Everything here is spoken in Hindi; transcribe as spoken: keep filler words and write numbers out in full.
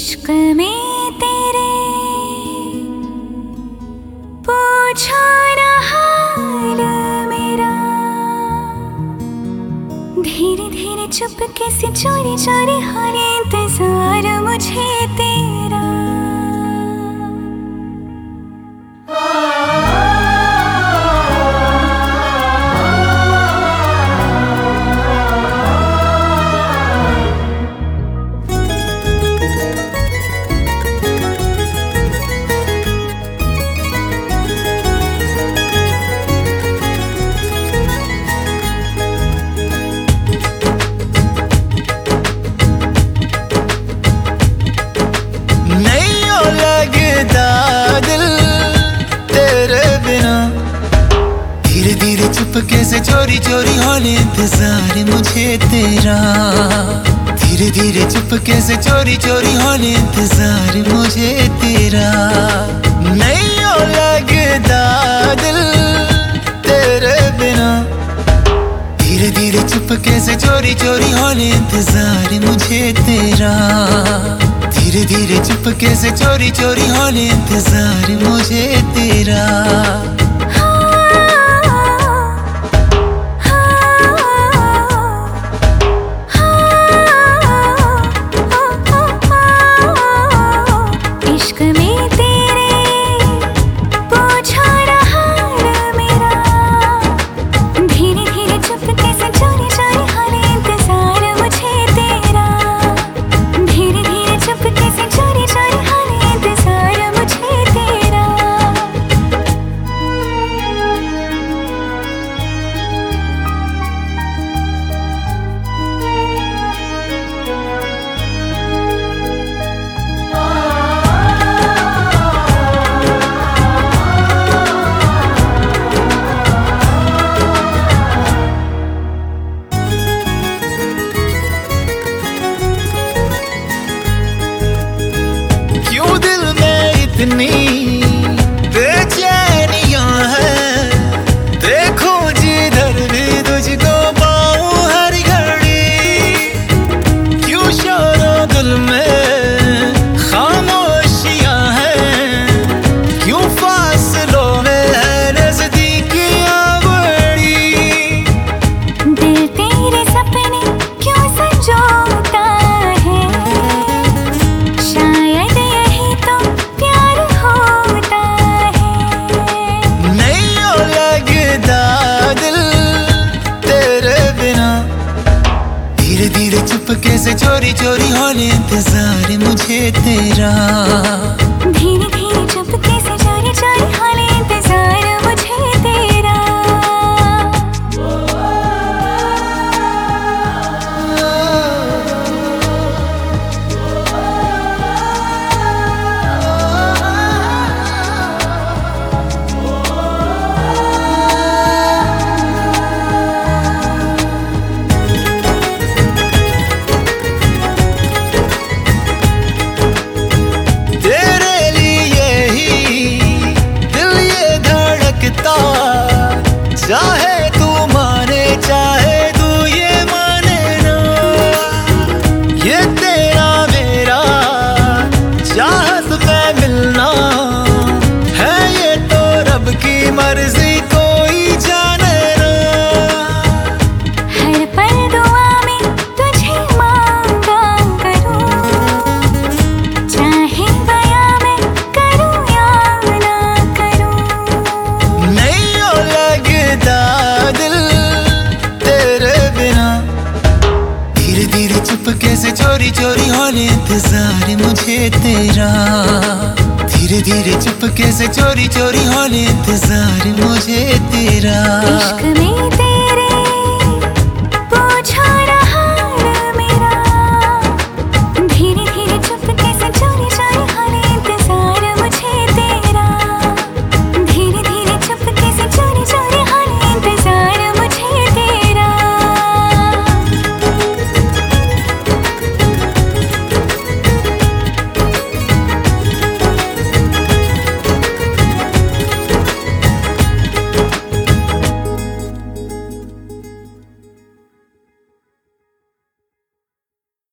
इश्क में तेरे पूछो ना हाल मेरा, धीरे धीरे चुपके से चोरी चोरी हर इंतजार मुझे तेरा। धीरे धीरे चुपके से चोरी चोरी होने इंतजार मुझे तेरा, धीरे धीरे चुपके से चोरी चोरी होने इंतजार मुझे तेरा। नहीं हो लगता दिल तेरे बिना, धीरे धीरे चुपके से चोरी चोरी होने इंतजार मुझे तेरा, धीरे धीरे चुपके से चोरी चोरी होने इंतजार मुझे तेरा। इतनी बेचैनियां हैं, देखो जिधर भी तुझको पाऊं हर घड़ी, क्यों शोरो दिल में खामोशियां हैं, क्यों फासलों में है नजदीकियां बड़ी। दिल तेरे सपने क्यों संजोता है, शायद यही तो धीरे धीरे चुपके से चोरी चोरी होने इंतजार मुझे तेरा, धीरे धीरे चुपके से चोरी चोरी होने इंतजार मुझे तेरा। चाहे तू माने चाहे तू ये माने ना, ये तेरा मेरा चाहत में मिलना है, ये तो रब की मर्जी कोई जाने ना। हर पल दुआ में तुझे मांगा करूं, चाहे बयां में करूं या ना करूं। नहीं हो लगता दिल तेरे बिना, धीरे धीरे चुपके से चोरी चोरी होने इंतजार मुझे तेरा, धीरे धीरे चुपके से चोरी चोरी होने इंतजार मुझे तेरा। इश्क में